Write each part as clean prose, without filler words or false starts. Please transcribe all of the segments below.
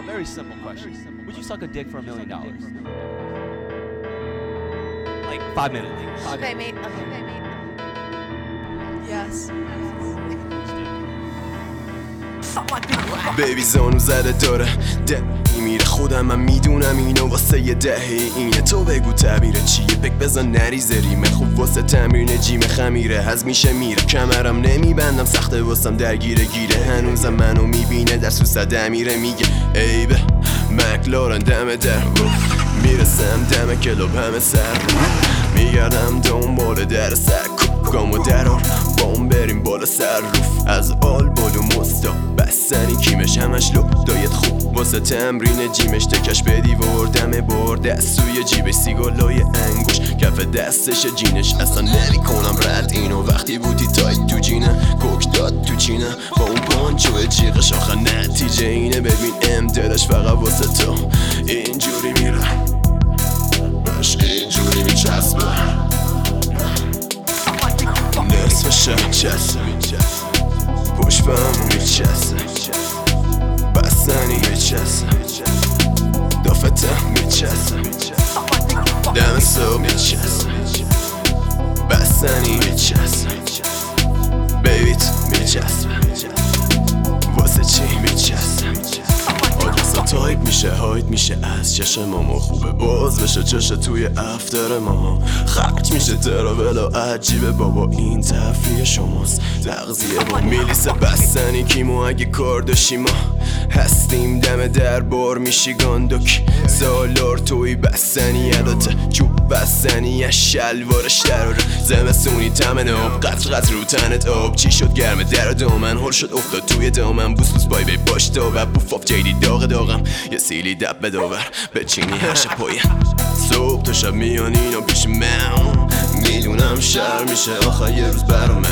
Very simple question. Would you suck a dick for $1 million? Like 5 minutes. Okay, mate. Yes. بیبی زانو زده داره دمی میره خودم من میدونم اینو واسه یه دهه اینه تو بگو تعبیره چیه پک بزن نریزه ریمه خوب واسه تمرین جیم خمیره هز میشه میره کمرم نمیبندم سخته واسم درگیره گیره هنوزم منو میبینه در سوسده میره میگه عیبه مکلارن دم در میرسم دم کلوب همه سر میگردم دنبال در سر گامو درار بام بریم بالا سر روف از آل بالو مستا بستنی کیمش همش لو دایت خوب واسه تمرین جیمش تکش به دیوار دم بار دست سوی جیبش سیگالای انگوش کف دستش جینش اصلا نمی کنم رد اینو وقتی بودی تایت تو جینه کوک داد تو چینه با اون پانچو جیغش آخه نتیجه اینه ببین ام دلش فقط واسه تو اینجوری میره باش اینجوری میچسبه نصفشه میچسه پشت بهم میچسه بستنی میچسه دافته میچسه دم صبح میچسه بستنی میچسه بیبیت میچسه واسه چی میچسه آدرسا تایپ میشه هایت میشه از چشم ما خوبه باز بشه چشه توی افتر ما خرج میشه تراولا عجیبه بابا این تفریح شماست تغذیه با میلیسه بستنی کیمو اگه کار داشتی ما هستیم دم در بار میشی گاندوک سالار توی بستنی البته چوب بستنی از شلوارش دراره زمستونی تمن آب قطر رو تنت آب چی شد گرمه در دامن هل شد افتاد توی دامن بوس بای بی باش تا و بوفاف جیدی داغم یه سیلی دب بداور به چینی هرش پایه صبح تا شب میان اینا پیش من میدونم شهر میشه آخه یه روز برامه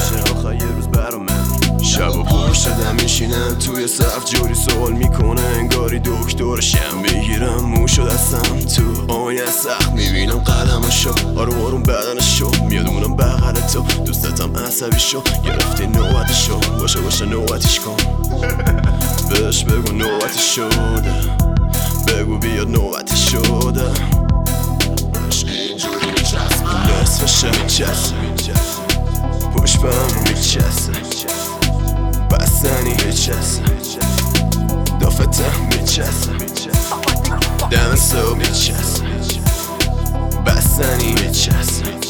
شب و پر شدم میشینم توی صف جوری سوال میکنه انگاری دکترشم بگیرم موشو دستم تو آینه سخت میبینم قلمشو آروم آروم بدنشو میاد اونم بغل تو دوستتم عصبی شو گرفتی نوبتشو باشه نوبتیش کن بهش بگو نوبتی شده بگو بیاد نوبتی شده بهش اینجوری میچسبه نصفشه میچسبه پشت بهم میچسبه بستنی میچسبه دافته میچسبه دم صبح میچسبه بستنی میچسبه